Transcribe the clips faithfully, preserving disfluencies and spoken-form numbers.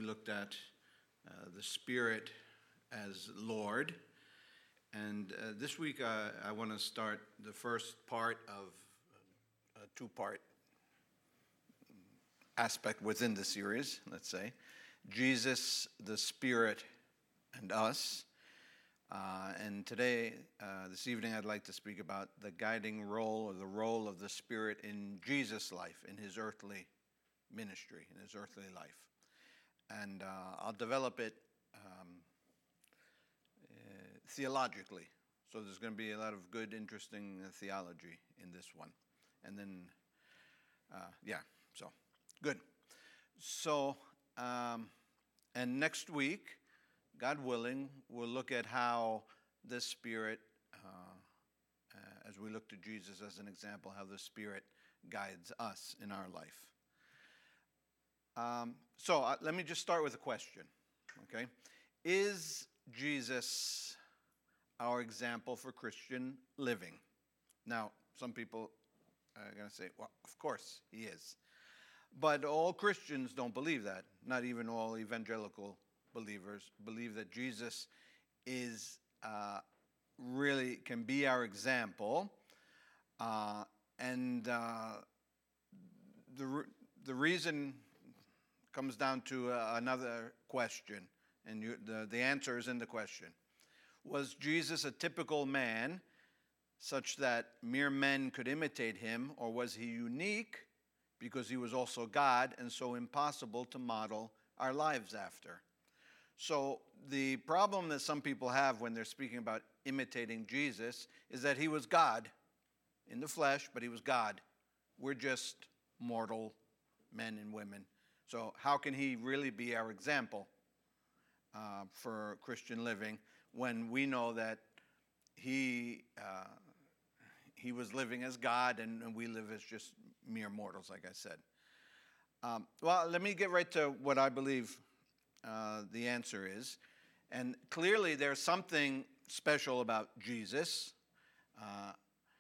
looked at uh, the Spirit as Lord. And uh, this week uh, I want to start the first part of a two-part aspect within the series, let's say. Jesus, the Spirit, and us. Uh, and today, uh, this evening, I'd like to speak about the guiding role or the role of the Spirit in Jesus' life, in his earthly ministry, in his earthly life. And uh, I'll develop it um, uh, theologically. So there's going to be a lot of good, interesting uh, theology in this one. And then, uh, yeah, so, good. So, um, and next week, God willing, we'll look at how the Spirit, uh, uh, as we look to Jesus as an example, how the Spirit guides us in our life. Um, so uh, let me just start with a question, okay? Is Jesus our example for Christian living? Now, some people are going to say, well, of course he is. But all Christians don't believe that. Not even all evangelical believers believe that Jesus is uh, really can be our example. Uh, and uh, the, re- the reason comes down to uh, another question, and you, the, the answer is in the question. Was Jesus a typical man such that mere men could imitate him, or was he unique because he was also God and so impossible to model our lives after? So the problem that some people have when they're speaking about imitating Jesus is that he was God in the flesh, but he was God. We're just mortal men and women. So how can he really be our example uh, for Christian living when we know that he uh, he was living as God and, and we live as just mere mortals, like I said? Um, well, let me get right to what I believe uh, the answer is. And clearly there's something special about Jesus. Uh,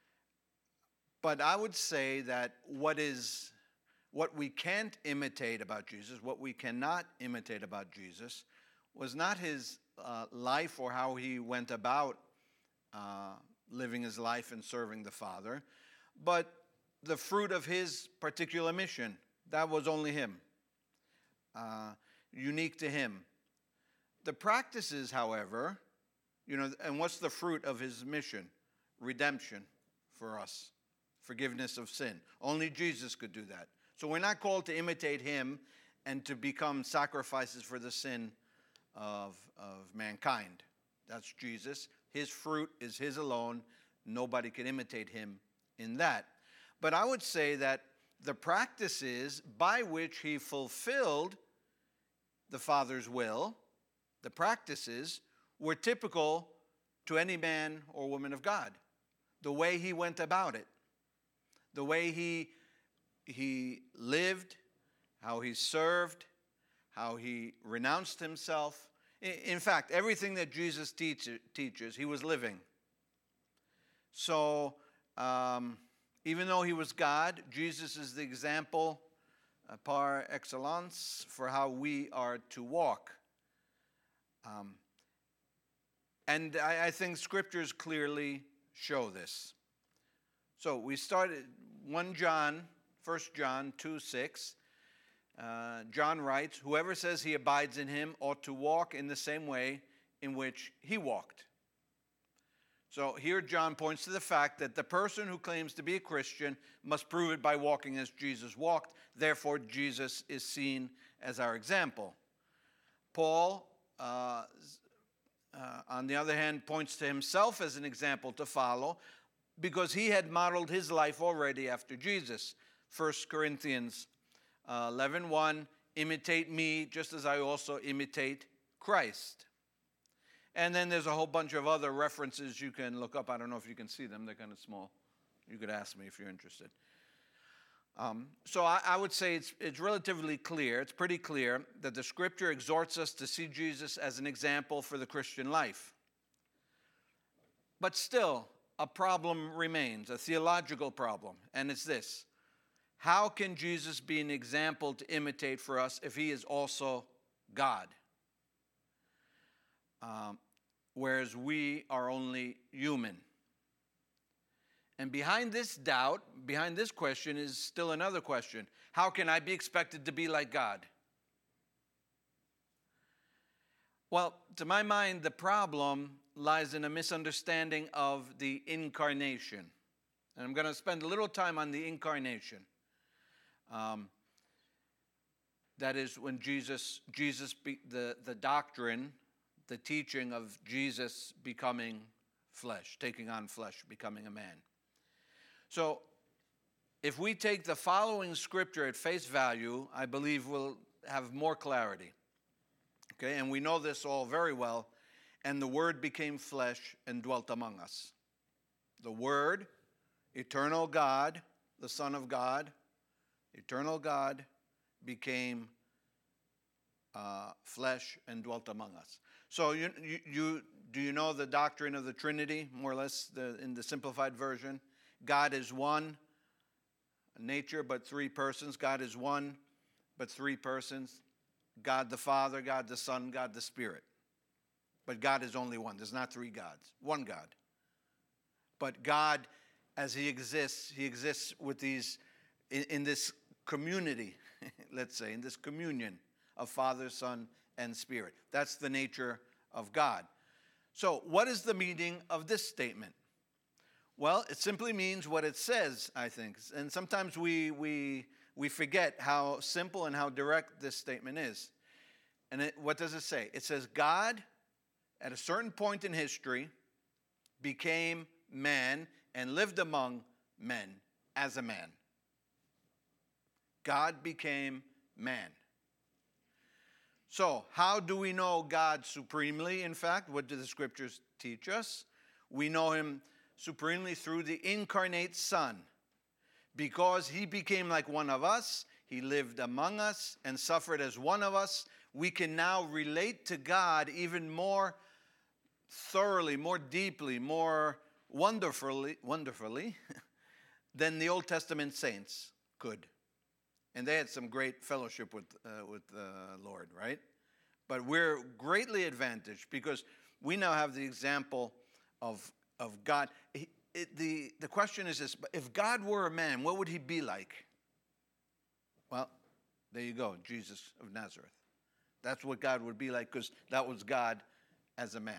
but I would say that what is... What we can't imitate about Jesus, what we cannot imitate about Jesus, was not his uh, life or how he went about uh, living his life and serving the Father, but the fruit of his particular mission. That was only him, uh, unique to him. The practices, however, you know, and what's the fruit of his mission? Redemption for us, forgiveness of sin. Only Jesus could do that. So we're not called to imitate him and to become sacrifices for the sin of, of mankind. That's Jesus. His fruit is his alone. Nobody can imitate him in that. But I would say that the practices by which he fulfilled the Father's will, the practices, were typical to any man or woman of God. The way he went about it, the way he He lived, how he served, how he renounced himself. In fact, everything that Jesus teach, teaches, he was living. So, um, even though he was God, Jesus is the example uh, par excellence for how we are to walk. Um, and I, I think scriptures clearly show this. So we started First John. First John two six, uh, John writes, whoever says he abides in him ought to walk in the same way in which he walked. So here John points to the fact that the person who claims to be a Christian must prove it by walking as Jesus walked. Therefore, Jesus is seen as our example. Paul, uh, uh, on the other hand, points to himself as an example to follow because he had modeled his life already after Jesus. First Corinthians eleven one, imitate me just as I also imitate Christ. And then there's a whole bunch of other references you can look up. I don't know if you can see them. They're kind of small. You could ask me if you're interested. Um, so I, I would say it's, it's relatively clear, it's pretty clear that the Scripture exhorts us to see Jesus as an example for the Christian life. But still, a problem remains, a theological problem, and it's this. How can Jesus be an example to imitate for us if he is also God. Um, whereas we are only human. And behind this doubt, behind this question is still another question. How can I be expected to be like God? Well, to my mind, the problem lies in a misunderstanding of the incarnation. And I'm going to spend a little time on the incarnation. Um, that is when Jesus, Jesus be, the, the doctrine, the teaching of Jesus becoming flesh, taking on flesh, becoming a man. So, if we take the following scripture at face value, I believe we'll have more clarity. Okay, and we know this all very well. And the Word became flesh and dwelt among us. The Word, eternal God, the Son of God, eternal God, became uh, flesh and dwelt among us. So, you, you, you do you know the doctrine of the Trinity, more or less, the, in the simplified version? God is one nature, but three persons. God is one, but three persons. God the Father, God the Son, God the Spirit. But God is only one. There's not three gods. One God. But God, as He exists, He exists with these, in, in this community, let's say, in this communion of Father, Son, and Spirit. That's the nature of God. So, what is the meaning of this statement? Well, it simply means what it says, I think. And sometimes we we we forget how simple and how direct this statement is. And it, what does it say? It says, God, at a certain point in history, became man and lived among men as a man. God became man. So, how do we know God supremely? In fact, what do the scriptures teach us? We know Him supremely through the incarnate Son. Because He became like one of us, He lived among us and suffered as one of us, we can now relate to God even more thoroughly, more deeply, more wonderfully, wonderfully than the Old Testament saints could. And they had some great fellowship with uh, with the uh, Lord, right? But we're greatly advantaged because we now have the example of of God. He, it, the, the question is this, if God were a man, what would He be like? Well, there you go, Jesus of Nazareth. That's what God would be like because that was God as a man.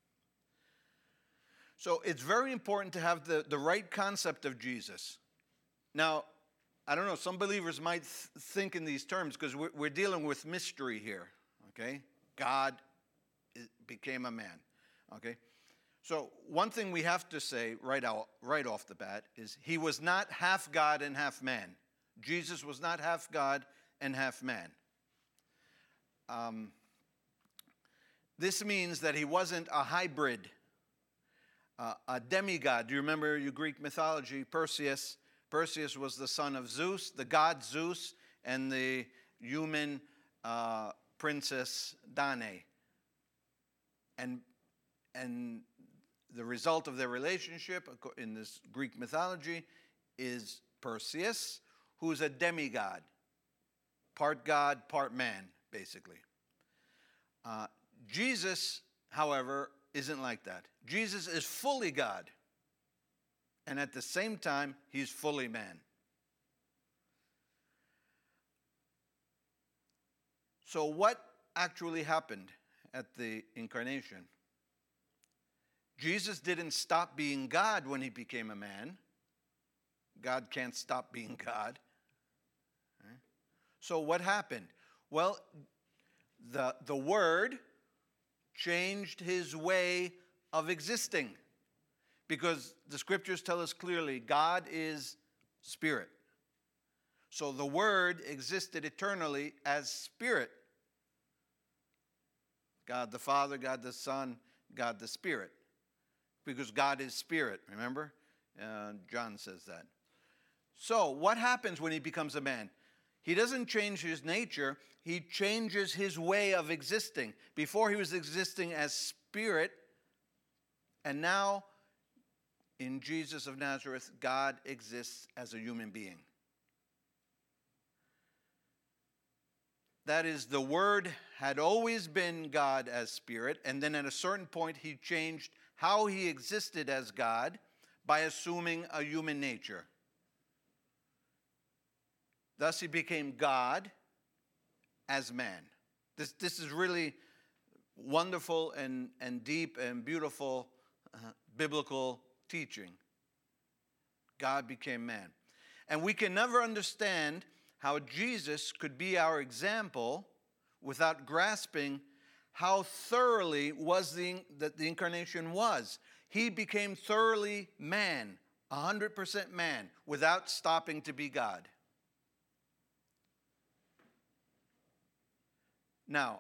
So it's very important to have the, the right concept of Jesus. Now, I don't know, some believers might th- think in these terms because we're, we're dealing with mystery here, okay? God is, became a man, okay? So one thing we have to say right out, right off the bat is He was not half God and half man. Jesus was not half God and half man. Um, this means that He wasn't a hybrid, uh, a demigod. Do you remember your Greek mythology, Perseus? Perseus was the son of Zeus, the god Zeus, and the human uh, princess Danae. And, and the result of their relationship in this Greek mythology is Perseus, who's a demigod, part God, part man, basically. Uh, Jesus, however, isn't like that. Jesus is fully God. And at the same time, He's fully man. So what actually happened at the incarnation? Jesus didn't stop being God when He became a man. God can't stop being God. Right? So what happened? Well, the, the Word changed His way of existing. Because the scriptures tell us clearly, God is spirit. So the Word existed eternally as spirit. God the Father, God the Son, God the Spirit. Because God is spirit, remember? Uh, John says that. So what happens when He becomes a man? He doesn't change His nature. He changes His way of existing. Before He was existing as spirit, and now in Jesus of Nazareth, God exists as a human being. That is, the Word had always been God as Spirit, and then at a certain point he changed how he existed as God by assuming a human nature. Thus he became God as man. This, this is really wonderful and, and deep and beautiful uh, biblical teaching. God became man. And we can never understand how Jesus could be our example without grasping how thoroughly was the, that the incarnation was. He became thoroughly man, one hundred percent man, without stopping to be God. Now,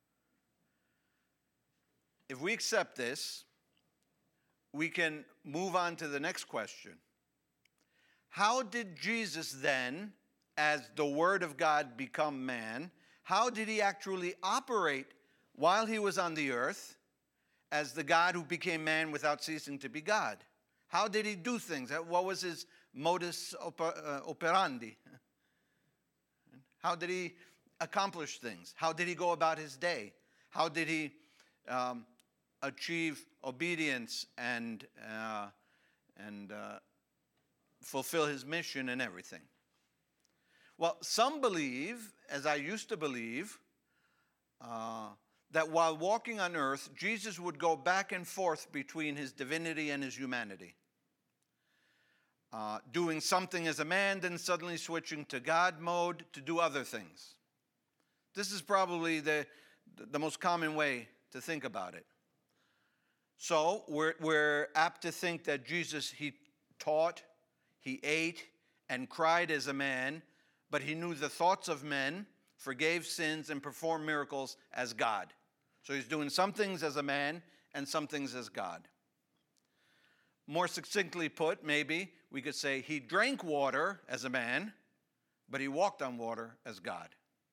if we accept this, we can move on to the next question. How did Jesus then, as the Word of God, become man? How did he actually operate while he was on the earth as the God who became man without ceasing to be God? How did he do things? What was his modus operandi? How did he accomplish things? How did he go about his day? How did he um, achieve obedience and uh, and uh, fulfill his mission and everything? Well, some believe, as I used to believe, uh, that while walking on earth, Jesus would go back and forth between his divinity and his humanity. Uh, doing something as a man, then suddenly switching to God mode to do other things. This is probably the, the most common way to think about it. So we're, we're apt to think that Jesus, he taught, he ate, and cried as a man, but he knew the thoughts of men, forgave sins, and performed miracles as God. So he's doing some things as a man and some things as God. More succinctly put, maybe, we could say he drank water as a man, but he walked on water as God.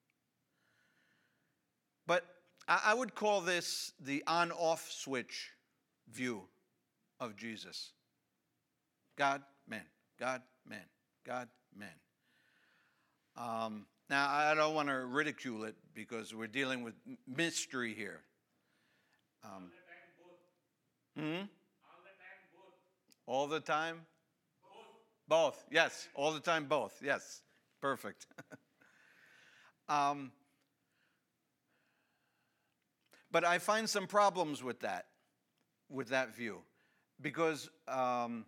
But I would call this the on-off switch view of Jesus. God, man. God, man. God, man. Um, now, I don't want to ridicule it because we're dealing with mystery here. Um, hmm? All the time? Both. Both, yes. All the time, both. Yes. Perfect. um, but I find some problems with that, with that view. Because um,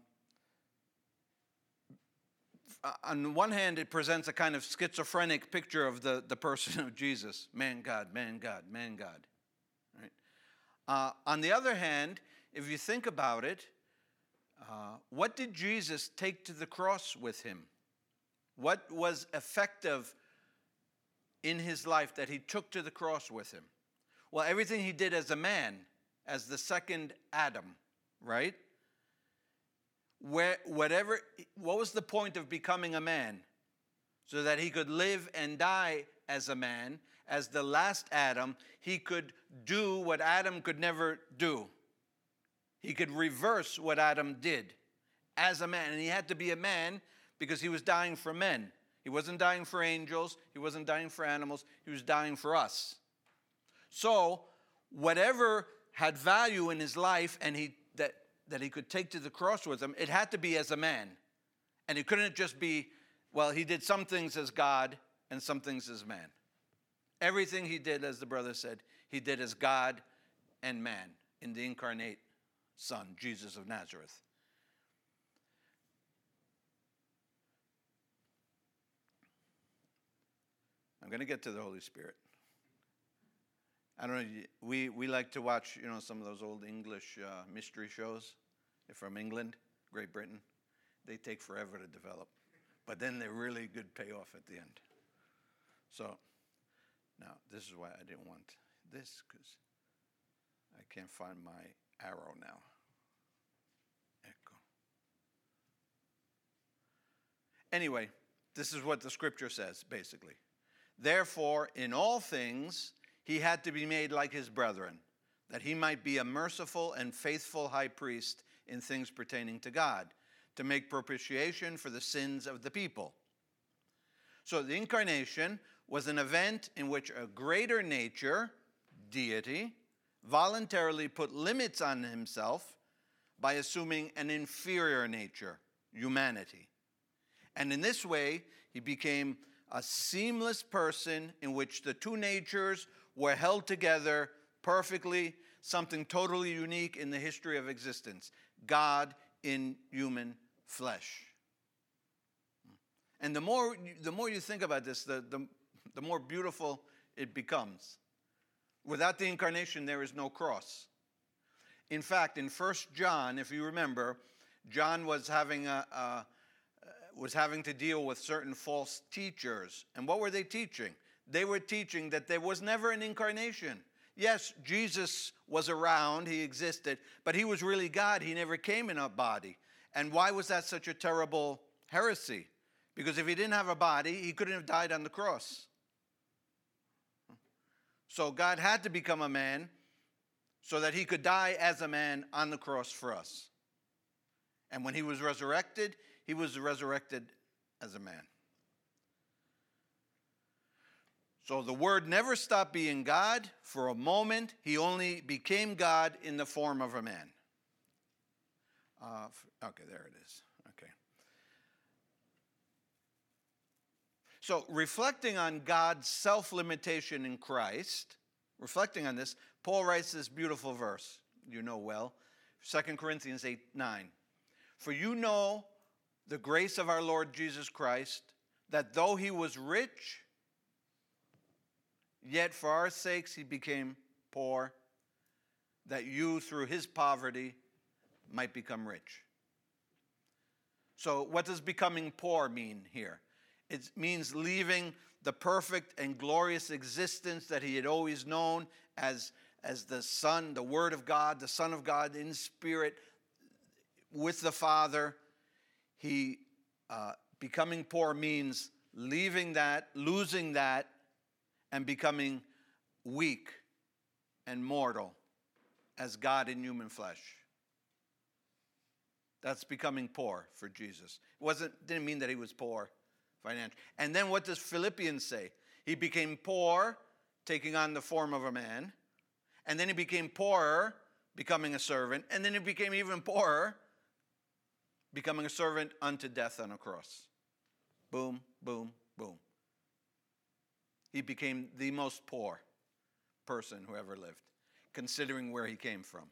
on one hand, it presents a kind of schizophrenic picture of the, the person of Jesus. Man, God, man, God, man, God. Right? Uh, on the other hand, if you think about it, uh, what did Jesus take to the cross with him? What was effective in his life that he took to the cross with him? Well, everything he did as a man, as the second Adam, right? Where, whatever, what was the point of becoming a man? So that he could live and die as a man. As the last Adam, he could do what Adam could never do. He could reverse what Adam did as a man. And he had to be a man because he was dying for men. He wasn't dying for angels. He wasn't dying for animals. He was dying for us. So whatever had value in his life and he that, that he could take to the cross with him, it had to be as a man. And it couldn't just be, well, he did some things as God and some things as man. Everything he did, as the brother said, he did as God and man in the incarnate Son, Jesus of Nazareth. I'm going to get to the Holy Spirit. I don't know, we, we like to watch, you know, some of those old English uh, mystery shows. They're from England, Great Britain. They take forever to develop. But then they're really good payoff at the end. So, now, this is why I didn't want this, because I can't find my arrow now. Echo. Anyway, this is what the scripture says, basically. Therefore, in all things, he had to be made like his brethren, that he might be a merciful and faithful high priest in things pertaining to God, to make propitiation for the sins of the people. So the incarnation was an event in which a greater nature, deity, voluntarily put limits on himself by assuming an inferior nature, humanity. And in this way, he became a seamless person in which the two natures were held together perfectly, something totally unique in the history of existence. God in human flesh. And the more, the more you think about this, the, the, the more beautiful it becomes. Without the incarnation, there is no cross. In fact, in First John, if you remember, John was having, a, a, was having to deal with certain false teachers. And what were they teaching? They were teaching that there was never an incarnation. Yes, Jesus was around, he existed, but he was really God. He never came in a body. And why was that such a terrible heresy? Because if he didn't have a body, he couldn't have died on the cross. So God had to become a man so that he could die as a man on the cross for us. And when he was resurrected, he was resurrected as a man. So the Word never stopped being God. For a moment, he only became God in the form of a man. Uh, okay, there it is. Okay. So reflecting on God's self-limitation in Christ, reflecting on this, Paul writes this beautiful verse you know well, Second Corinthians eight nine. For you know the grace of our Lord Jesus Christ, that though he was rich, yet for our sakes he became poor, that you through his poverty might become rich. So what does becoming poor mean here? It means leaving the perfect and glorious existence that he had always known as, as the Son, the Word of God, the Son of God in spirit with the Father. He uh, becoming poor means leaving that, losing that, and becoming weak and mortal as God in human flesh. That's becoming poor for Jesus. It wasn't, didn't mean that he was poor financially. And then what does Philippians say? He became poor, taking on the form of a man. And then he became poorer, becoming a servant. And then he became even poorer, becoming a servant unto death on a cross. Boom, boom, boom. He became the most poor person who ever lived, considering where he came from.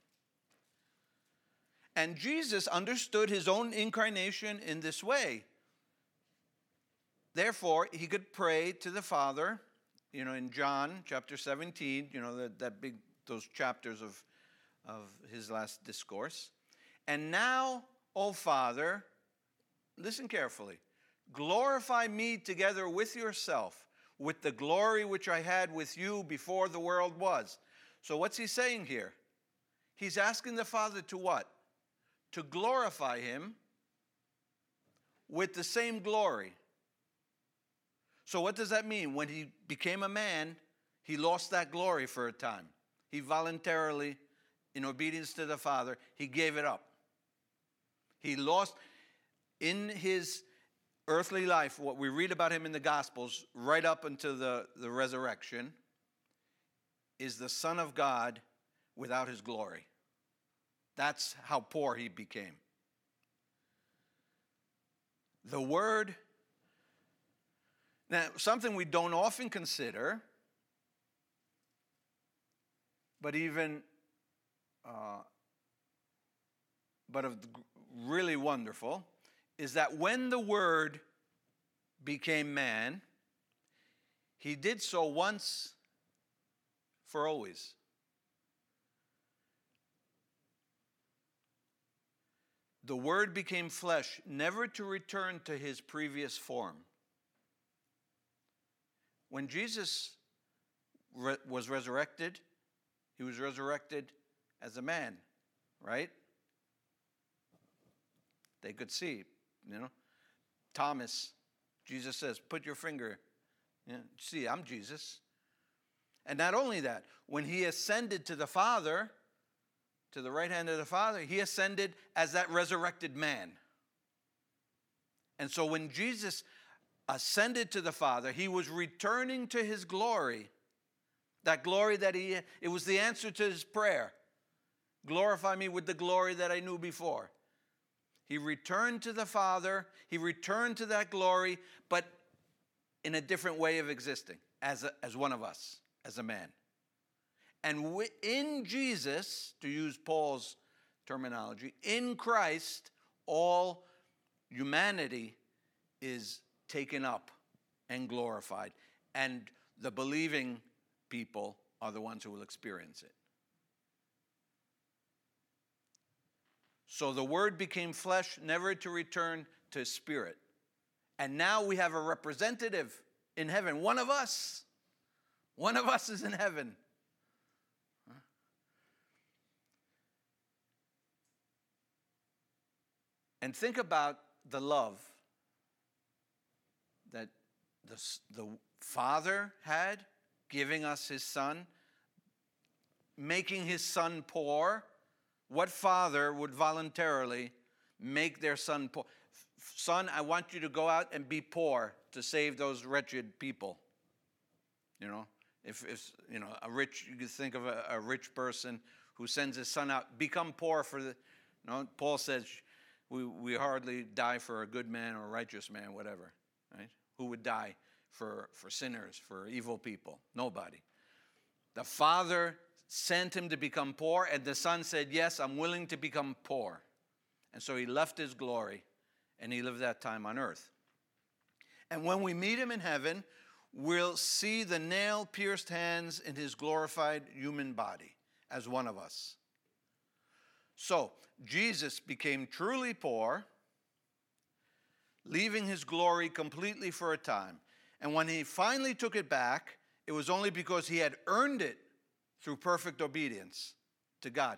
And Jesus understood his own incarnation in this way. Therefore, he could pray to the Father, you know, in John chapter seventeen, you know, that, that big, those chapters of, of his last discourse. And now, O Father, listen carefully, glorify me together with yourself, with the glory which I had with you before the world was. So what's he saying here? He's asking the Father to what? To glorify him with the same glory. So what does that mean? When he became a man, he lost that glory for a time. He voluntarily, in obedience to the Father, he gave it up. He lost, in his earthly life, what we read about him in the Gospels, right up until the, the resurrection, is the Son of God without his glory. That's how poor he became. The Word, now something we don't often consider, but even, uh, but of really wonderful, is that when the Word became man, he did so once for always. The Word became flesh, never to return to his previous form. When Jesus re- was resurrected, he was resurrected as a man, right? They could see, you know. Thomas, Jesus says, put your finger, you know, see, I'm Jesus. And not only that, when he ascended to the Father, to the right hand of the Father, he ascended as that resurrected man. And so when Jesus ascended to the Father, he was returning to his glory. That glory that he, it was the answer to his prayer. Glorify me with the glory that I knew before. He returned to the Father. He returned to that glory, but in a different way of existing, as, a, as one of us, as a man. And in Jesus, to use Paul's terminology, in Christ, all humanity is taken up and glorified. And the believing people are the ones who will experience it. So the Word became flesh, never to return to spirit. And now we have a representative in heaven. One of us. One of us is in heaven. Huh? And think about the love that the, the Father had, giving us his Son, making his Son poor. What father would voluntarily make their son poor? Son, I want you to go out and be poor to save those wretched people. You know, if, if you know, a rich, you could think of a, a rich person who sends his son out, become poor for the, you know, Paul says, we, we hardly die for a good man or a righteous man, whatever, right? Who would die for, for sinners, for evil people? Nobody. The Father sent him to become poor, and the Son said, yes, I'm willing to become poor. And so he left his glory, and he lived that time on earth. And when we meet him in heaven, we'll see the nail-pierced hands in his glorified human body as one of us. So Jesus became truly poor, leaving his glory completely for a time. And when he finally took it back, it was only because he had earned it through perfect obedience to God.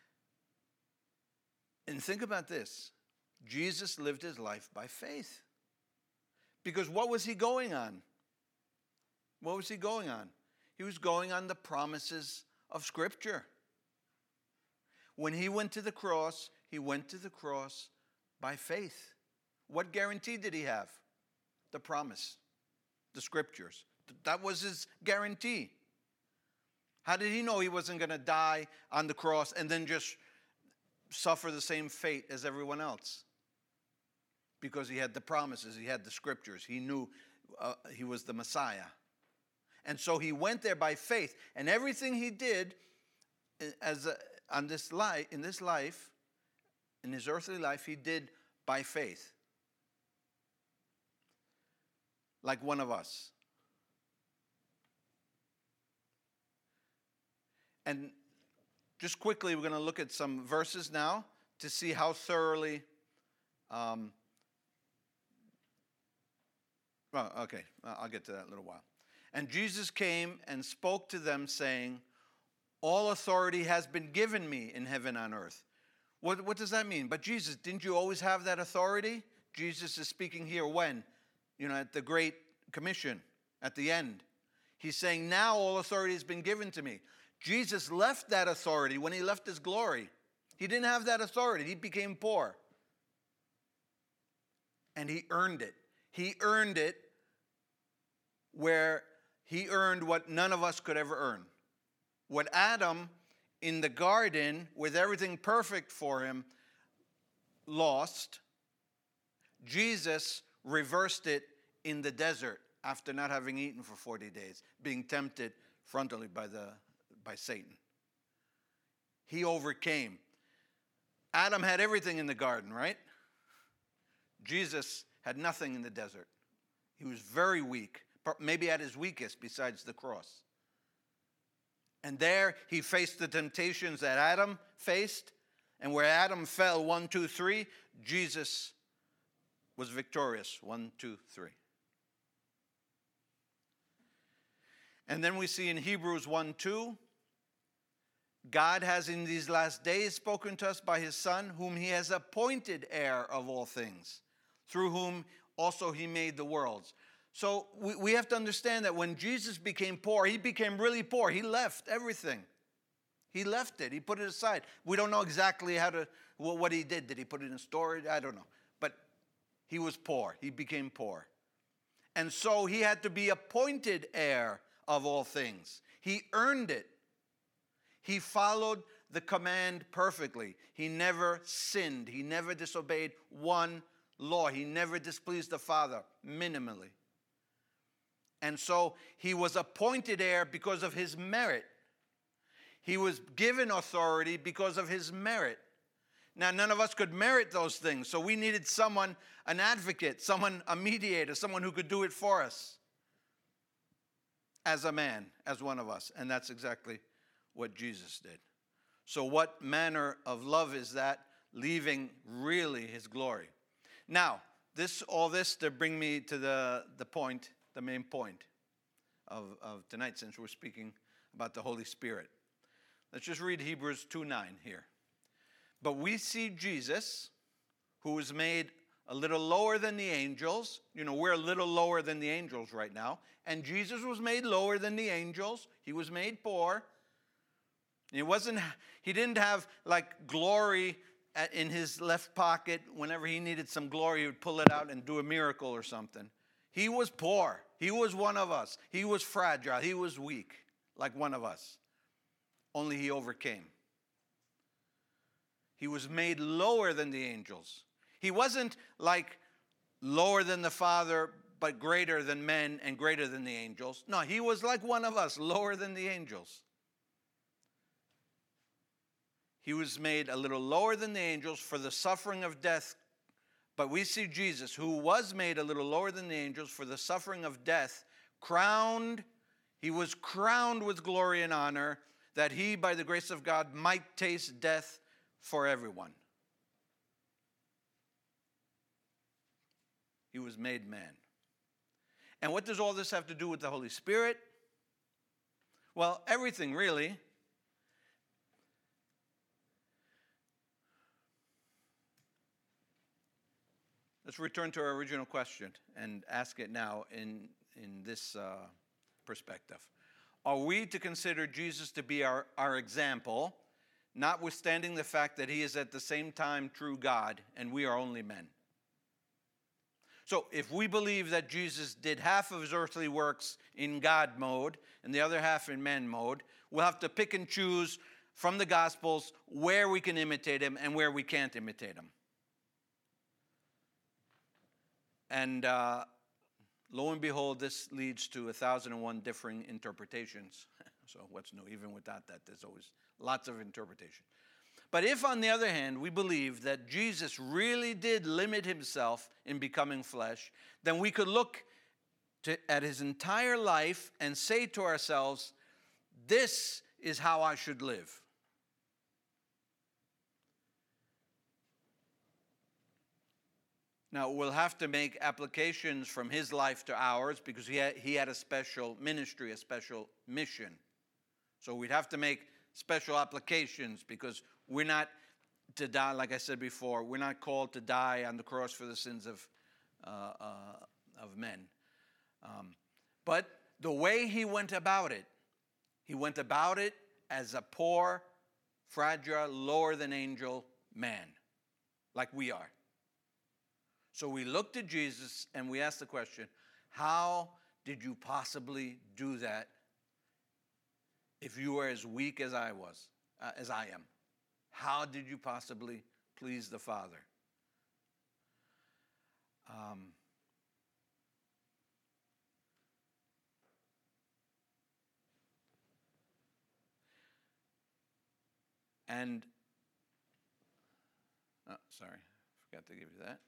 And think about this. Jesus lived his life by faith. Because what was he going on? What was he going on? He was going on the promises of Scripture. When he went to the cross, he went to the cross by faith. What guarantee did he have? The promise, the Scriptures. That was his guarantee. How did he know he wasn't going to die on the cross and then just suffer the same fate as everyone else? Because he had the promises, he had the Scriptures, he knew uh, he was the Messiah. And so he went there by faith, and everything he did as a, on this life, in this life, in his earthly life, he did by faith. Like one of us. And just quickly, we're going to look at some verses now to see how thoroughly. Um, well, okay, I'll get to that in a little while. And Jesus came and spoke to them, saying, all authority has been given me in heaven and on earth. What, what does that mean? But Jesus, didn't you always have that authority? Jesus is speaking here when? You know, at the Great Commission, at the end. He's saying, now all authority has been given to me. Jesus left that authority when he left his glory. He didn't have that authority. He became poor. And he earned it. He earned it where he earned what none of us could ever earn. What Adam in the garden, with everything perfect for him, lost, Jesus reversed it in the desert after not having eaten for forty days, being tempted frontally by the by Satan. He overcame. Adam had everything in the garden, right? Jesus had nothing in the desert. He was very weak, maybe at his weakest besides the cross. And there he faced the temptations that Adam faced. And where Adam fell, one, two, three, Jesus was victorious, one, two, three. And then we see in Hebrews one, two, God has in these last days spoken to us by his Son, whom he has appointed heir of all things, through whom also he made the worlds. So we, we have to understand that when Jesus became poor, he became really poor. He left everything. He left it. He put it aside. We don't know exactly how to well, what he did. Did he put it in storage? I don't know. But he was poor. He became poor. And so he had to be appointed heir of all things. He earned it. He followed the command perfectly. He never sinned. He never disobeyed one law. He never displeased the Father, minimally. And so he was appointed heir because of his merit. He was given authority because of his merit. Now, none of us could merit those things, so we needed someone, an advocate, someone, a mediator, someone who could do it for us as a man, as one of us. And that's exactly what Jesus did. So what manner of love is that, leaving really his glory? Now, this, all this to bring me to the, the point, the main point of, of tonight, since we're speaking about the Holy Spirit. Let's just read Hebrews two nine here. But we see Jesus, who was made a little lower than the angels. You know, we're a little lower than the angels right now. And Jesus was made lower than the angels. He was made poor. He wasn't, he didn't have like glory in his left pocket. Whenever he needed some glory, he would pull it out and do a miracle or something. He was poor. He was one of us. He was fragile. He was weak, like one of us. Only he overcame. He was made lower than the angels. He wasn't like lower than the Father, but greater than men and greater than the angels. No, he was like one of us, lower than the angels. He was made a little lower than the angels for the suffering of death. But we see Jesus, who was made a little lower than the angels for the suffering of death, crowned, he was crowned with glory and honor, that he, by the grace of God, might taste death for everyone. He was made man. And what does all this have to do with the Holy Spirit? Well, everything really. Let's return to our original question and ask it now in, in this uh, perspective. Are we to consider Jesus to be our, our example, notwithstanding the fact that he is at the same time true God and we are only men? So if we believe that Jesus did half of his earthly works in God mode and the other half in man mode, we'll have to pick and choose from the Gospels where we can imitate him and where we can't imitate him. And uh, lo and behold, this leads to a thousand and one differing interpretations. So what's new? Even without that, there's always lots of interpretation. But if, on the other hand, we believe that Jesus really did limit himself in becoming flesh, then we could look to, at his entire life and say to ourselves, this is how I should live. Now, we'll have to make applications from his life to ours because he had, he had a special ministry, a special mission. So we'd have to make special applications because we're not to die, like I said before, we're not called to die on the cross for the sins of, uh, uh, of men. Um, but the way he went about it, he went about it as a poor, fragile, lower than angel man, like we are. So we looked at Jesus and we asked the question, how did you possibly do that if you were as weak as I was, uh, as I am? How did you possibly please the Father? Um, and, oh, sorry, forgot to give you that.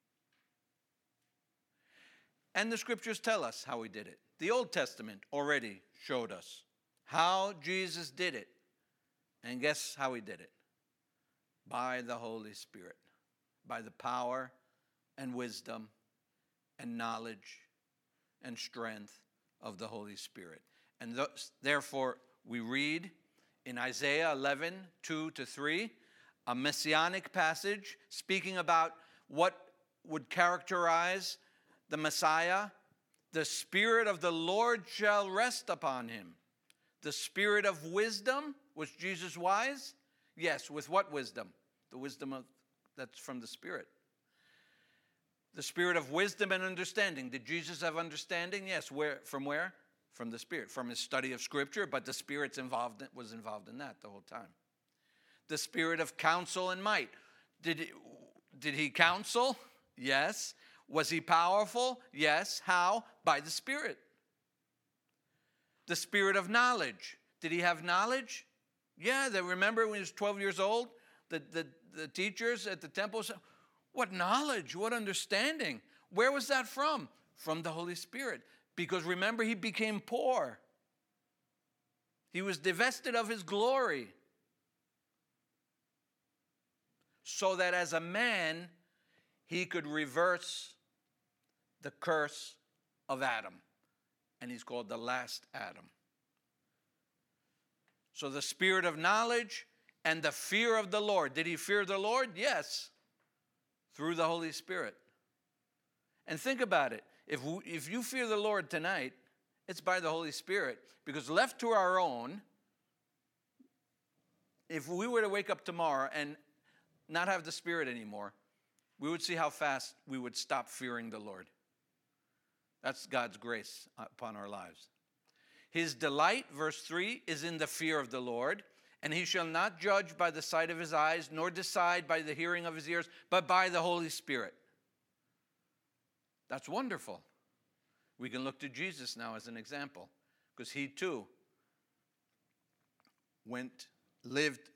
And the scriptures tell us how he did it. The Old Testament already showed us how Jesus did it. And guess how he did it? By the Holy Spirit. By the power and wisdom and knowledge and strength of the Holy Spirit. And thus, therefore, we read in Isaiah eleven, two to three, a messianic passage speaking about what would characterize the Messiah. The Spirit of the Lord shall rest upon him. The Spirit of wisdom. Was Jesus wise? Yes. With what wisdom? The wisdom of, that's from the Spirit. The spirit of wisdom and understanding. Did Jesus have understanding? Yes. Where? From where? From the Spirit, from his study of Scripture, but the Spirit's involved in, was involved in that the whole time. The spirit of counsel and might. Did he, did he counsel? Yes. Was he powerful? Yes. How? By the Spirit. The spirit of knowledge. Did he have knowledge? Yeah. They remember when he was twelve years old, the, the, the teachers at the temple said, what knowledge, what understanding. Where was that from? From the Holy Spirit. Because remember, he became poor. He was divested of his glory. So that as a man, he could reverse the curse of Adam. And he's called the last Adam. So the spirit of knowledge and the fear of the Lord. Did he fear the Lord? Yes. Through the Holy Spirit. And think about it. If, we, if you fear the Lord tonight, it's by the Holy Spirit. Because left to our own, if we were to wake up tomorrow and not have the Spirit anymore, we would see how fast we would stop fearing the Lord. That's God's grace upon our lives. His delight, verse three, is in the fear of the Lord. And he shall not judge by the sight of his eyes, nor decide by the hearing of his ears, but by the Holy Spirit. That's wonderful. We can look to Jesus now as an example, because he too went, lived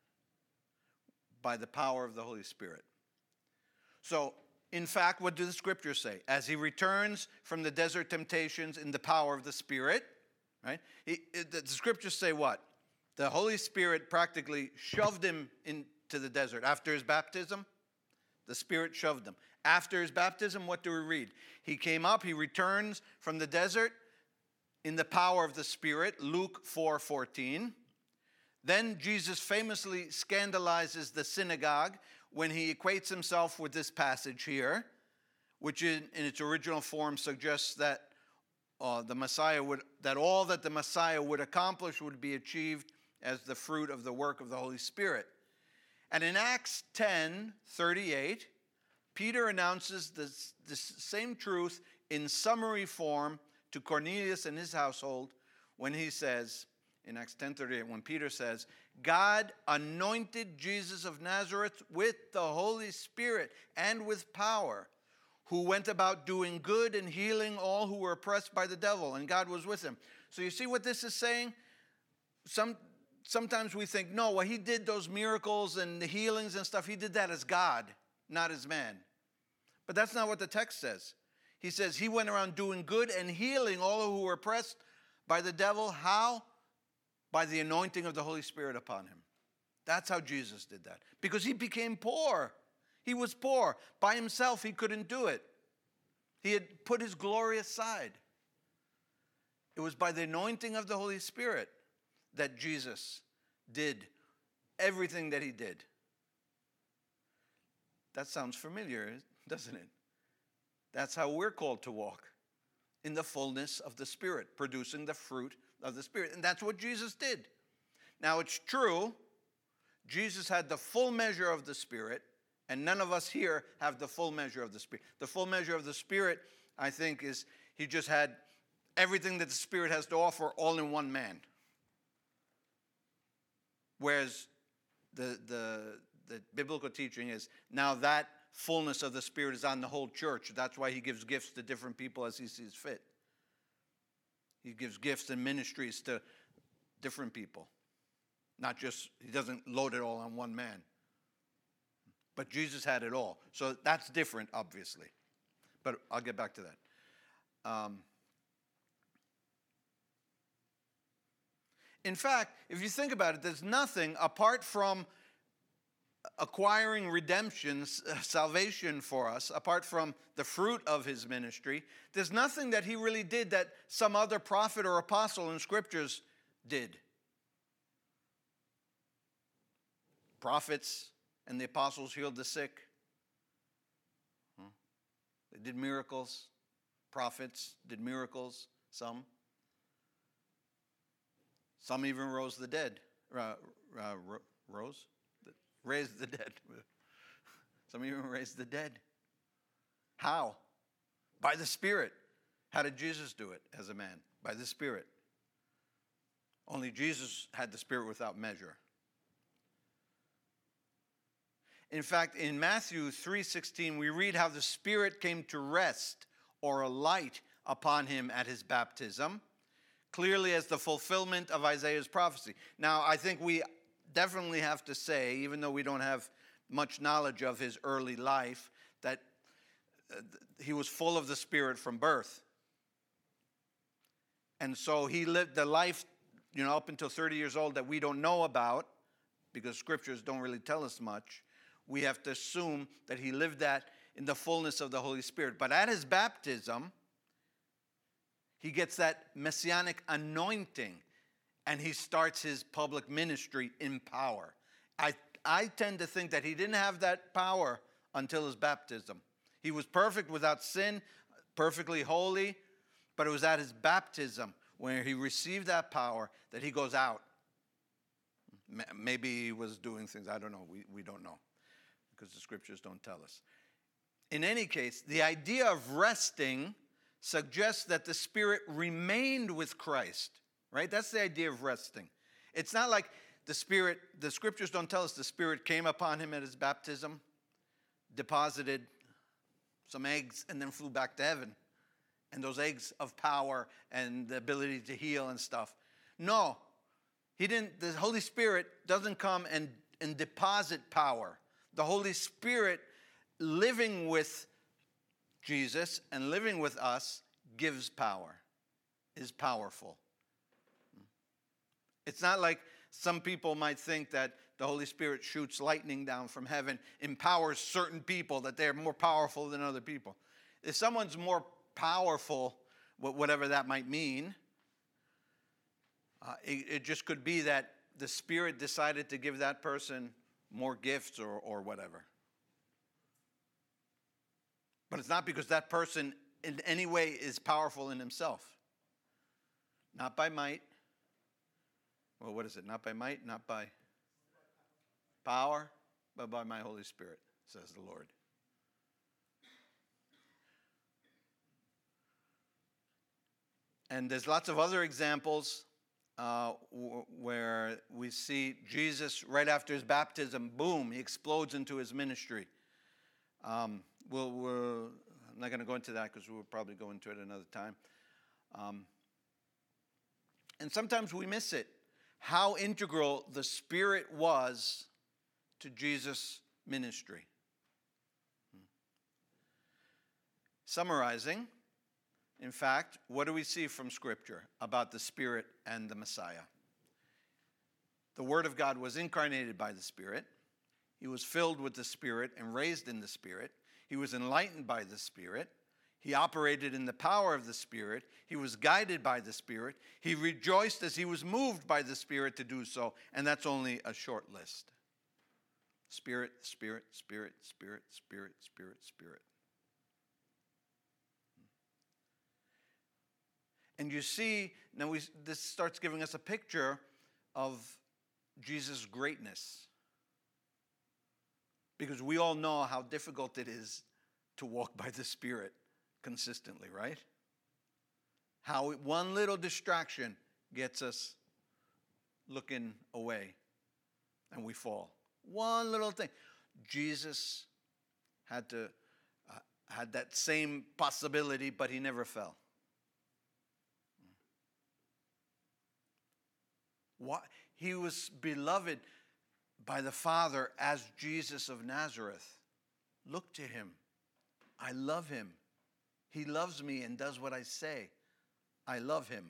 by the power of the Holy Spirit. So, in fact, what do the scriptures say? As he returns from the desert temptations in the power of the Spirit, right? He, the scriptures say what? The Holy Spirit practically shoved him into the desert after his baptism. The Spirit shoved him. After his baptism, what do we read? He came up, he returns from the desert in the power of the Spirit, Luke four fourteen. Then Jesus famously scandalizes the synagogue when he equates himself with this passage here, which in, in its original form suggests that uh, the Messiah would, that all that the Messiah would accomplish would be achieved as the fruit of the work of the Holy Spirit. And in Acts ten thirty-eight, Peter announces this, this same truth in summary form to Cornelius and his household when he says, in Acts ten thirty-eight, when Peter says, God anointed Jesus of Nazareth with the Holy Spirit and with power, who went about doing good and healing all who were oppressed by the devil, and God was with him. So you see what this is saying? Some, sometimes we think, no, well, he did those miracles and the healings and stuff. He did that as God, not as man. But that's not what the text says. He says he went around doing good and healing all who were oppressed by the devil. How? By the anointing of the Holy Spirit upon him. That's how Jesus did that. Because he became poor. He was poor. By himself, he couldn't do it. He had put his glory aside. It was by the anointing of the Holy Spirit that Jesus did everything that he did. That sounds familiar, doesn't it? That's how we're called to walk, in the fullness of the Spirit, producing the fruit of the Spirit. And that's what Jesus did. Now, it's true, Jesus had the full measure of the Spirit, and none of us here have the full measure of the Spirit. The full measure of the Spirit, I think, is he just had everything that the Spirit has to offer all in one man. Whereas the, the, the biblical teaching is now that fullness of the Spirit is on the whole church. That's why he gives gifts to different people as he sees fit. He gives gifts and ministries to different people. Not just, he doesn't load it all on one man. But Jesus had it all. So that's different, obviously. But I'll get back to that. Um, in fact, if you think about it, there's nothing apart from acquiring redemption, salvation for us, apart from the fruit of his ministry. There's nothing that he really did that some other prophet or apostle in scriptures did. Prophets and the apostles healed the sick. They did miracles. Prophets did miracles, some. Some even rose the dead. Uh, uh, rose? Raised the dead. Some even raised the dead. How? By the Spirit. How did Jesus do it as a man? By the Spirit. Only Jesus had the Spirit without measure. In fact, in Matthew three sixteen, we read how the Spirit came to rest or alight upon him at his baptism, clearly as the fulfillment of Isaiah's prophecy. Now, I think we definitely have to say, even though we don't have much knowledge of his early life, that he was full of the Spirit from birth. And so he lived the life, you know, up until thirty years old that we don't know about, because scriptures don't really tell us much. We have to assume that he lived that in the fullness of the Holy Spirit. But at his baptism, he gets that messianic anointing, and he starts his public ministry in power. I, I tend to think that he didn't have that power until his baptism. He was perfect without sin, perfectly holy, but it was at his baptism where he received that power that he goes out. Maybe he was doing things, I don't know, we, we don't know, because the scriptures don't tell us. In any case, the idea of resting suggests that the Spirit remained with Christ, right? That's the idea of resting. It's not like the Spirit, the scriptures don't tell us the Spirit came upon him at his baptism, deposited some eggs, and then flew back to heaven. And those eggs of power and the ability to heal and stuff. No, he didn't. The Holy Spirit doesn't come and, and deposit power. The Holy Spirit living with Jesus and living with us gives power, is powerful. It's not like some people might think that the Holy Spirit shoots lightning down from heaven, empowers certain people, that they're more powerful than other people. If someone's more powerful, whatever that might mean, uh, it, it just could be that the Spirit decided to give that person more gifts or, or whatever. But it's not because that person in any way is powerful in himself. Not by might. Well, what is it? Not by might, not by power, but by my Holy Spirit, says the Lord. And there's lots of other examples uh, w- where we see Jesus, right after his baptism, boom, he explodes into his ministry. Um, we'll, we'll, I'm not going to go into that because we'll probably go into it another time. Um, and sometimes we miss it, how integral the Spirit was to Jesus' ministry. Hmm. Summarizing, in fact, what do we see from Scripture about the Spirit and the Messiah? The Word of God was incarnated by the Spirit. He was filled with the Spirit and raised in the Spirit. He was enlightened by the Spirit. He operated in the power of the Spirit. He was guided by the Spirit. He rejoiced as he was moved by the Spirit to do so. And that's only a short list. Spirit, Spirit, Spirit, Spirit, Spirit, Spirit, Spirit. And you see, now we, this starts giving us a picture of Jesus' greatness. Because we all know how difficult it is to walk by the Spirit consistently, right? How one little distraction gets us looking away and we fall. One little thing. Jesus had to uh, had that same possibility, but he never fell. What? He was beloved by the Father as Jesus of Nazareth. Look to him. I love him. He loves me and does what I say. I love him.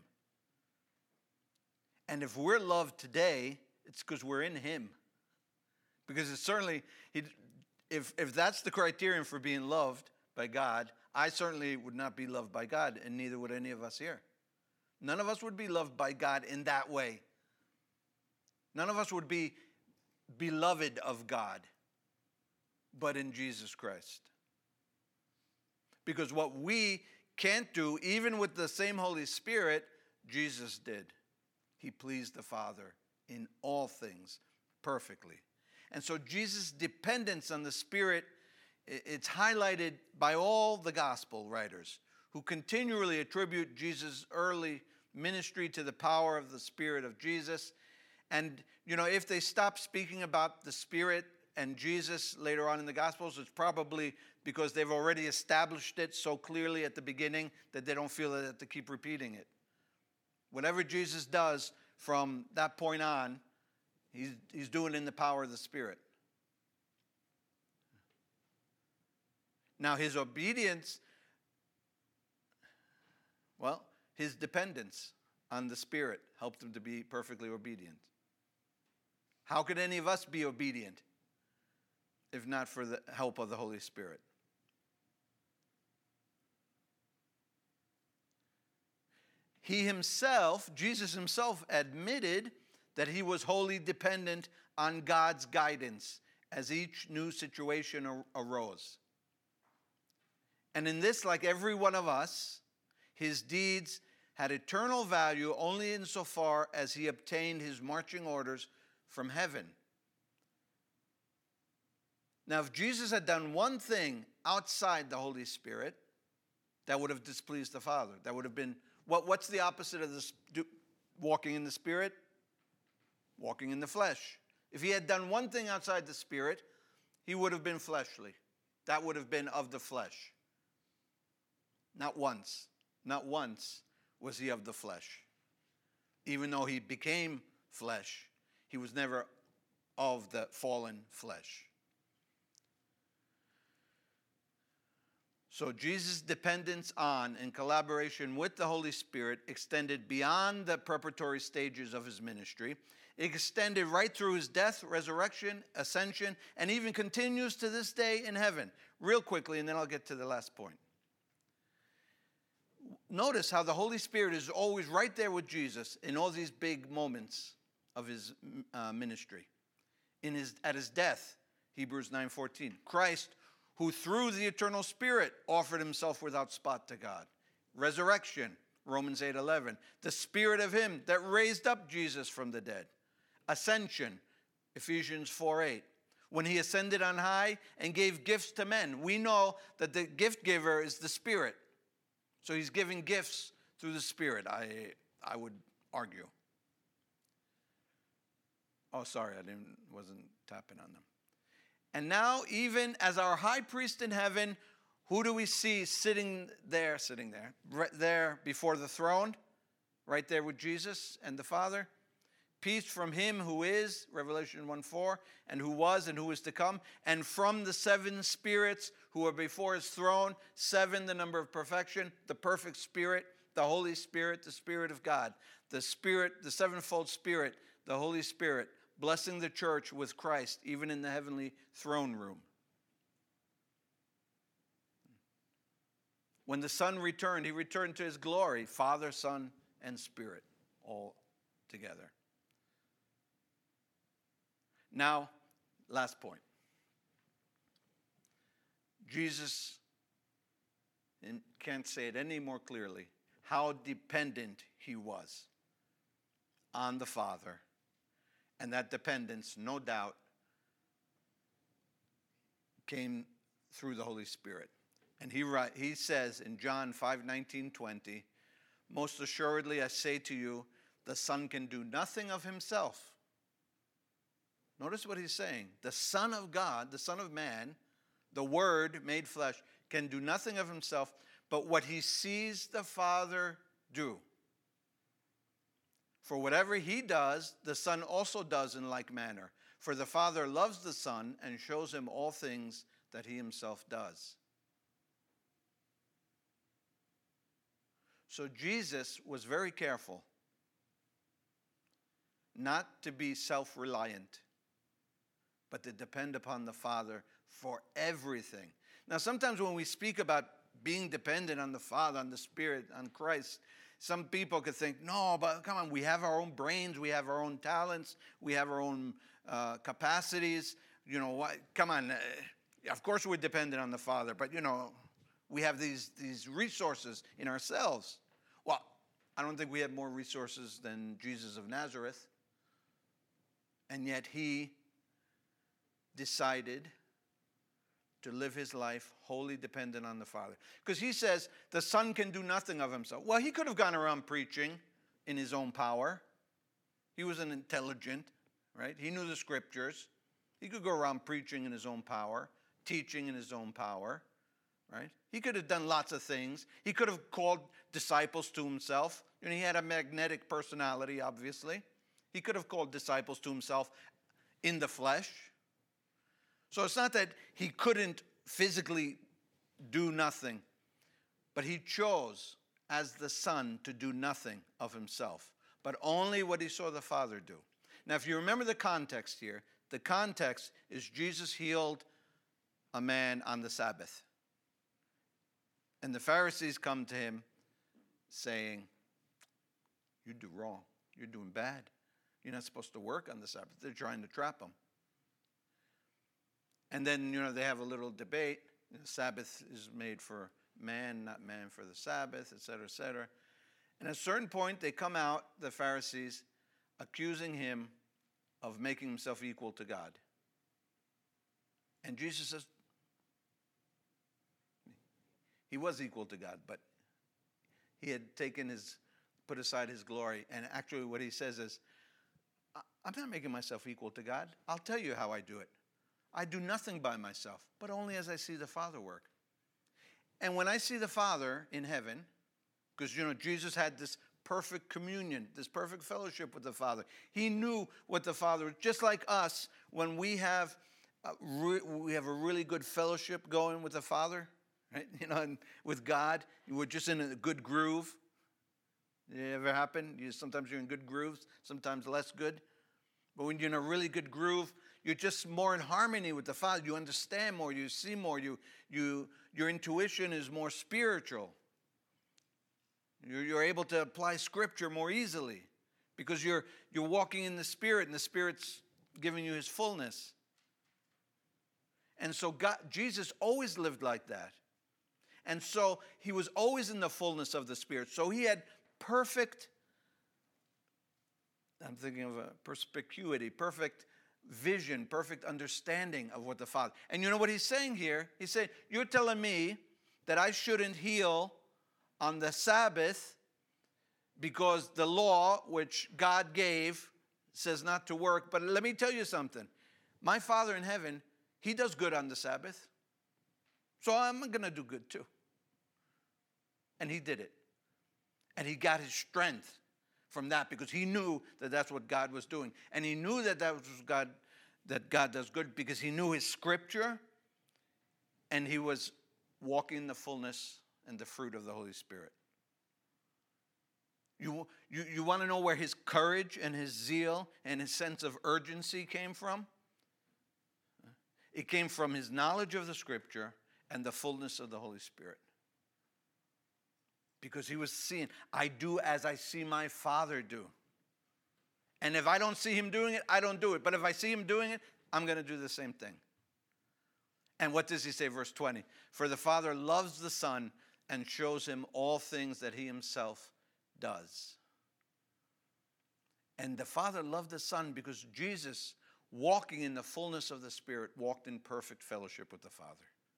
And if we're loved today, it's because we're in him. Because it's certainly, if, if that's the criterion for being loved by God, I certainly would not be loved by God, and neither would any of us here. None of us would be loved by God in that way. None of us would be beloved of God, but in Jesus Christ. Because what we can't do, even with the same Holy Spirit, Jesus did. He pleased the Father in all things perfectly. And so Jesus' dependence on the Spirit It's highlighted by all the gospel writers who continually attribute Jesus' early ministry to the power of the Spirit of Jesus. And, you know, if they stop speaking about the Spirit and Jesus later on in the Gospels, it's probably because they've already established it so clearly at the beginning that they don't feel they have to keep repeating it. Whatever Jesus does from that point on, he's, he's doing it in the power of the Spirit. Now, his obedience, well, his dependence on the Spirit helped him to be perfectly obedient. How could any of us be obedient if not for the help of the Holy Spirit? He himself, Jesus himself, admitted that he was wholly dependent on God's guidance as each new situation ar- arose. And in this, like every one of us, his deeds had eternal value only insofar as he obtained his marching orders from heaven. Now, if Jesus had done one thing outside the Holy Spirit, that would have displeased the Father. That would have been, what, what's the opposite of this, do, walking in the Spirit? Walking in the flesh. If he had done one thing outside the Spirit, he would have been fleshly. That would have been of the flesh. Not once, not once was he of the flesh. Even though he became flesh, he was never of the fallen flesh. So Jesus' dependence on and collaboration with the Holy Spirit extended beyond the preparatory stages of his ministry. It extended right through his death, resurrection, ascension, and even continues to this day in heaven. Real quickly, and then I'll get to the last point. Notice how the Holy Spirit is always right there with Jesus in all these big moments of his uh, ministry. In his, at his death, Hebrews nine fourteen, Christ, who through the eternal Spirit offered himself without spot to God. Resurrection, Romans eight eleven, the Spirit of him that raised up Jesus from the dead. Ascension, Ephesians four eight, when he ascended on high and gave gifts to men. We know that the gift giver is the Spirit. So he's giving gifts through the Spirit, I, I would argue. Oh, sorry, I didn't, wasn't tapping on them. And now, even as our high priest in heaven, who do we see sitting there, sitting there, right there before the throne, right there with Jesus and the Father? Peace from him who is, Revelation one four, and who was and who is to come, and from the seven spirits who are before his throne, seven, the number of perfection, the perfect Spirit, the Holy Spirit, the Spirit of God, the Spirit, the sevenfold Spirit, the Holy Spirit, blessing the church with Christ, even in the heavenly throne room. When the Son returned, he returned to his glory, Father, Son, and Spirit, all together. Now, last point. Jesus, and can't say it any more clearly, how dependent he was on the Father. And that dependence, no doubt, came through the Holy Spirit. And he, write, he says in John five nineteen, twenty, most assuredly I say to you, the Son can do nothing of himself. Notice what he's saying. The Son of God, the Son of Man, the Word made flesh, can do nothing of himself, but what he sees the Father do. For whatever he does, the Son also does in like manner. For the Father loves the Son and shows him all things that he himself does. So Jesus was very careful not to be self-reliant, but to depend upon the Father for everything. Now, sometimes when we speak about being dependent on the Father, on the Spirit, on Christ, some people could think, no, but come on, we have our own brains, we have our own talents, we have our own uh, capacities. You know, what, come on, uh, of course we're dependent on the Father, but, you know, we have these, these resources in ourselves. Well, I don't think we have more resources than Jesus of Nazareth, and yet he decided to live his life wholly dependent on the Father. Because he says the Son can do nothing of himself. Well, he could have gone around preaching in his own power. He was an intelligent, right? He knew the scriptures. He could go around preaching in his own power, teaching in his own power, right? He could have done lots of things. He could have called disciples to himself. And he had a magnetic personality, obviously. He could have called disciples to himself in the flesh. So it's not that he couldn't physically do nothing, but he chose as the Son to do nothing of himself, but only what he saw the Father do. Now, if you remember the context here, the context is Jesus healed a man on the Sabbath. And the Pharisees come to him saying, you do wrong. You're doing bad. You're not supposed to work on the Sabbath. They're trying to trap him. And then, you know, they have a little debate. The Sabbath is made for man, not man for the Sabbath, et cetera, et cetera. And at a certain point, they come out, the Pharisees, accusing him of making himself equal to God. And Jesus says, he was equal to God, but he had taken his, put aside his glory. And actually what he says is, I'm not making myself equal to God. I'll tell you how I do it. I do nothing by myself, but only as I see the Father work. And when I see the Father in heaven, because, you know, Jesus had this perfect communion, this perfect fellowship with the Father. He knew what the Father was. Just like us, when we have a re- we have a really good fellowship going with the Father, right? You know, and with God, we're just in a good groove. Did it ever happen? You, sometimes you're in good grooves, sometimes less good. But when you're in a really good groove, you're just more in harmony with the Father. You understand more, you see more, you, you, your intuition is more spiritual. You're, you're able to apply Scripture more easily because you're, you're walking in the Spirit, and the Spirit's giving you his fullness. And so God, Jesus always lived like that. And so he was always in the fullness of the Spirit. So he had perfect, I'm thinking of a perspicuity, perfect vision, perfect understanding of what the Father. And you know what he's saying here? He's saying, you're telling me that I shouldn't heal on the Sabbath because the law, which God gave, says not to work. But let me tell you something. My Father in heaven, he does good on the Sabbath. So I'm going to do good too. And he did it. And he got his strength from that because he knew that that's what God was doing. And he knew that that was God, that God does good because he knew his Scripture and he was walking in the fullness and the fruit of the Holy Spirit. You, you, you want to know where his courage and his zeal and his sense of urgency came from? It came from his knowledge of the Scripture and the fullness of the Holy Spirit. Because he was seeing, I do as I see my Father do. And if I don't see him doing it, I don't do it. But if I see him doing it, I'm going to do the same thing. And what does he say, verse twenty? For the Father loves the Son and shows him all things that he himself does. And the Father loved the Son because Jesus, walking in the fullness of the Spirit, walked in perfect fellowship with the Father.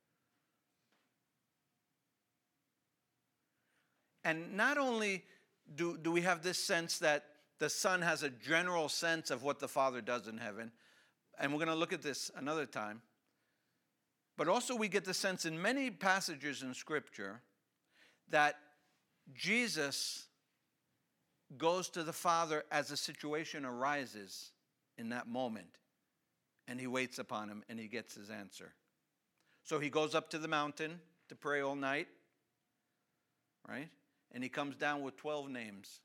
And not only do, do we have this sense that the Son has a general sense of what the Father does in heaven, and we're going to look at this another time, but also we get the sense in many passages in Scripture that Jesus goes to the Father as a situation arises in that moment, and he waits upon him, and he gets his answer. So he goes up to the mountain to pray all night, right? And he comes down with twelve names.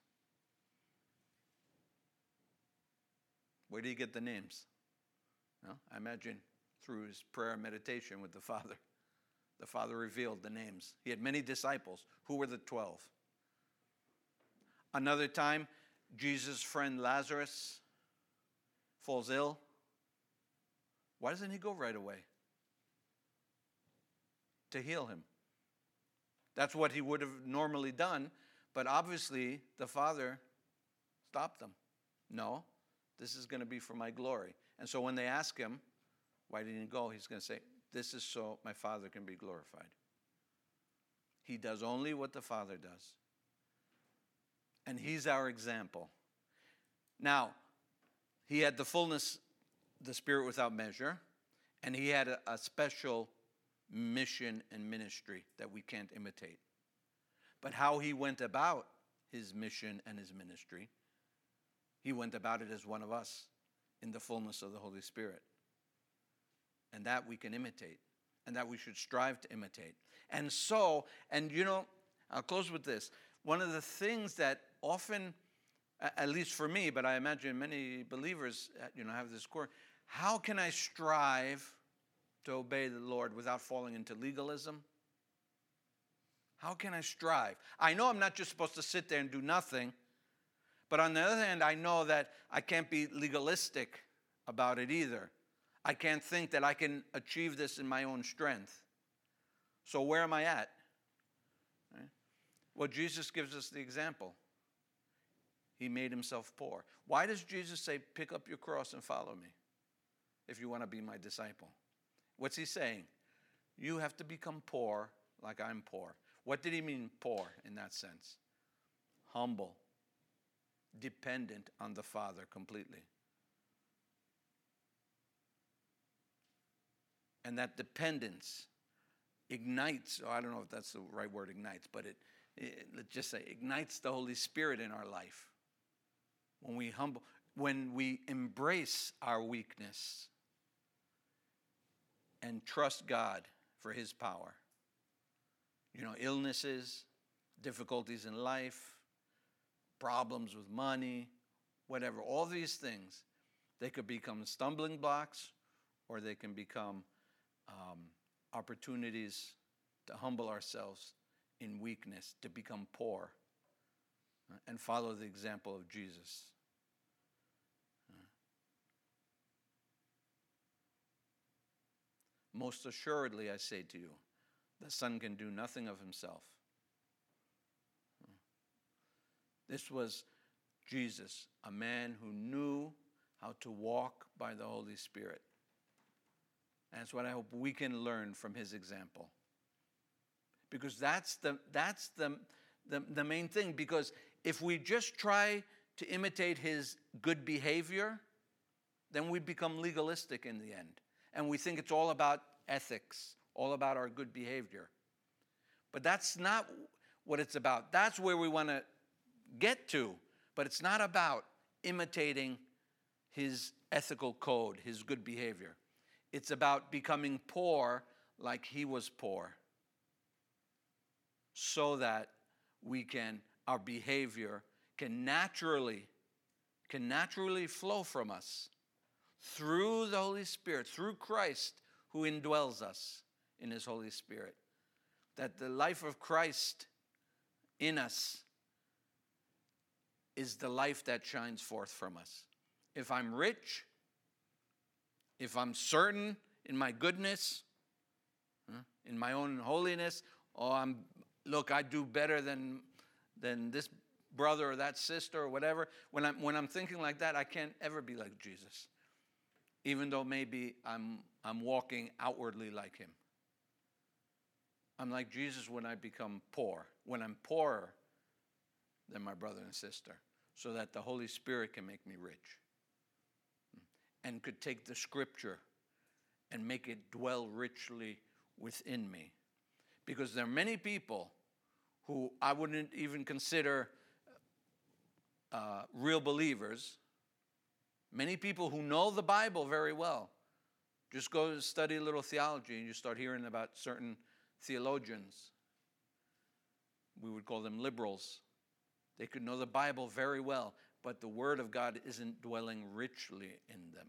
Where do you get the names? Well, I imagine through his prayer and meditation with the Father. The Father revealed the names. He had many disciples. Who were the twelve? Another time, Jesus' friend Lazarus falls ill. Why doesn't he go right away? To heal him. That's what he would have normally done, but obviously the Father stopped them. No, this is going to be for my glory. And so when they ask him, why didn't you go? He's going to say, This is so my Father can be glorified. He does only what the Father does. And he's our example. Now, he had the fullness, the Spirit without measure, and he had a, a special mission and ministry that we can't imitate. But how he went about his mission and his ministry, he went about it as one of us in the fullness of the Holy Spirit. And that we can imitate, and that we should strive to imitate. And so, and you know, I'll close with this. One of the things that often, at least for me, but I imagine many believers, you know, have this core, how can I strive to obey the Lord without falling into legalism? How can I strive? I know I'm not just supposed to sit there and do nothing, but on the other hand, I know that I can't be legalistic about it either. I can't think that I can achieve this in my own strength. So where am I at? Right? Well, Jesus gives us the example. He made himself poor. Why does Jesus say, pick up your cross and follow me if you want to be my disciple? What's he saying? You have to become poor like I'm poor. What did he mean poor in that sense? Humble, dependent on the Father completely. And that dependence ignites, or I don't know if that's the right word, ignites, but it, it let's just say ignites the Holy Spirit in our life. When we humble, when we embrace our weakness and trust God for his power. You know, illnesses, difficulties in life, problems with money, whatever, all these things, they could become stumbling blocks, or they can become um, opportunities to humble ourselves in weakness, to become poor, uh, and follow the example of Jesus. Uh, Most assuredly, I say to you, the Son can do nothing of himself. Uh, This was Jesus, a man who knew how to walk by the Holy Spirit. And that's what I hope we can learn from his example. Because that's the that's the, the, the main thing. Because if we just try to imitate his good behavior, then we become legalistic in the end. And we think it's all about ethics, all about our good behavior. But that's not what it's about. That's where we want to get to. But it's not about imitating his ethical code, his good behavior. It's about becoming poor like he was poor, so that we can, our behavior can naturally, can naturally flow from us through the Holy Spirit, through Christ who indwells us in his Holy Spirit. That the life of Christ in us is the life that shines forth from us. If I'm rich, if I'm certain in my goodness, huh, in my own holiness, or I'm, look, I do better than, than this brother or that sister or whatever, when I'm, when I'm thinking like that, I can't ever be like Jesus, even though maybe I'm, I'm walking outwardly like him. I'm like Jesus when I become poor, when I'm poorer than my brother and sister, so that the Holy Spirit can make me rich and could take the scripture and make it dwell richly within me. Because there are many people who I wouldn't even consider uh, real believers, many people who know the Bible very well. Just go study a little theology and you start hearing about certain theologians. We would call them liberals. They could know the Bible very well, but the Word of God isn't dwelling richly in them.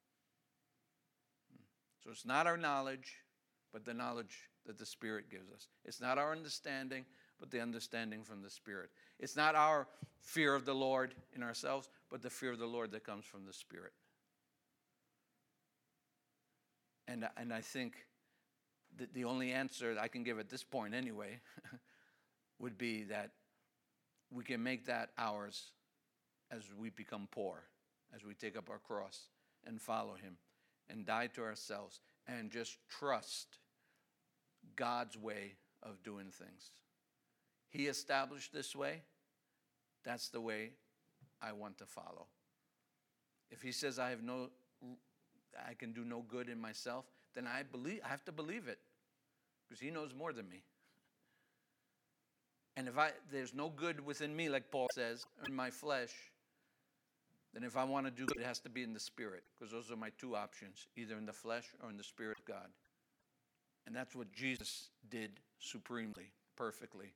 So it's not our knowledge, but the knowledge that the Spirit gives us. It's not our understanding, but the understanding from the Spirit. It's not our fear of the Lord in ourselves, but the fear of the Lord that comes from the Spirit. And, and I think that the only answer that I can give at this point anyway would be that we can make that ours as we become poor, as we take up our cross and follow him and die to ourselves and just trust God's way of doing things. He established this way. That's the way I want to follow. If he says I have no, I can do no good in myself, then I believe I have to believe it, because he knows more than me. And if I there's no good within me, like Paul says, in my flesh, then if I want to do good, it has to be in the Spirit, because those are my two options, either in the flesh or in the Spirit of God. And that's what Jesus did supremely, perfectly.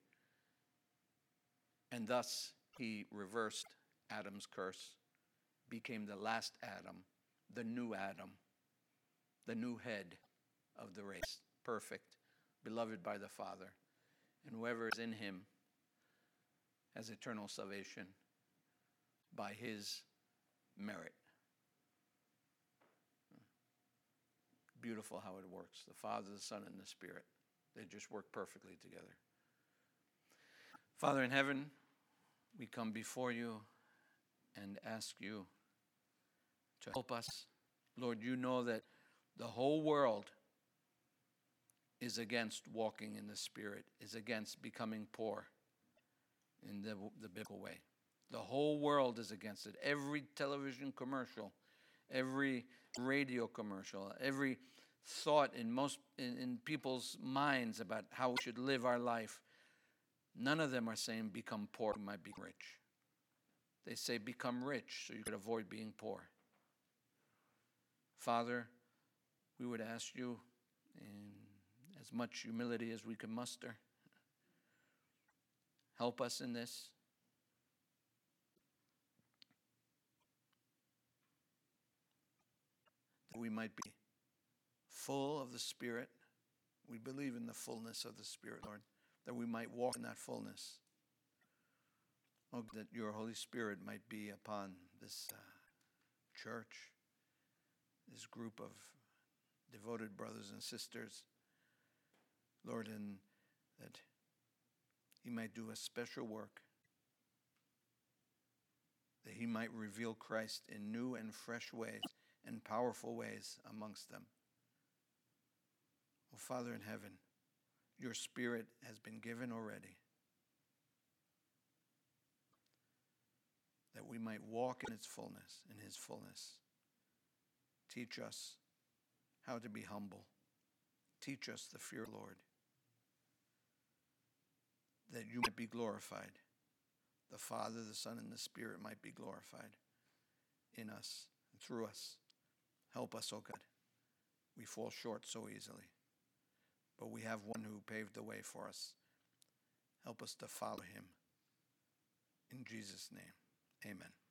And thus, he reversed Adam's curse, became the last Adam, the new Adam, the new head of the race, perfect, beloved by the Father. And whoever is in him has eternal salvation by his merit. Beautiful how it works. The Father, the Son, and the Spirit. They just work perfectly together. Father in heaven, we come before you and ask you to help us. Lord, you know that the whole world is against walking in the Spirit, is against becoming poor in the, the biblical way. The whole world is against it. Every television commercial, every radio commercial, every thought in most in, in people's minds about how we should live our life, none of them are saying become poor, you might be rich. They say become rich so you could avoid being poor. Father, we would ask you in as much humility as we can muster, help us in this. That we might be full of the Spirit. We believe in the fullness of the Spirit, Lord, that we might walk in that fullness. Oh, that your Holy Spirit might be upon this uh, church, this group of devoted brothers and sisters, Lord, and that he might do a special work, that he might reveal Christ in new and fresh ways and powerful ways amongst them. Oh, Father in heaven, your Spirit has been given already, that we might walk in its fullness, in his fullness. Teach us how to be humble. Teach us the fear of the Lord, that you might be glorified. The Father, the Son, and the Spirit might be glorified in us and through us. Help us, O God. We fall short so easily, but we have one who paved the way for us. Help us to follow him. In Jesus' name, amen.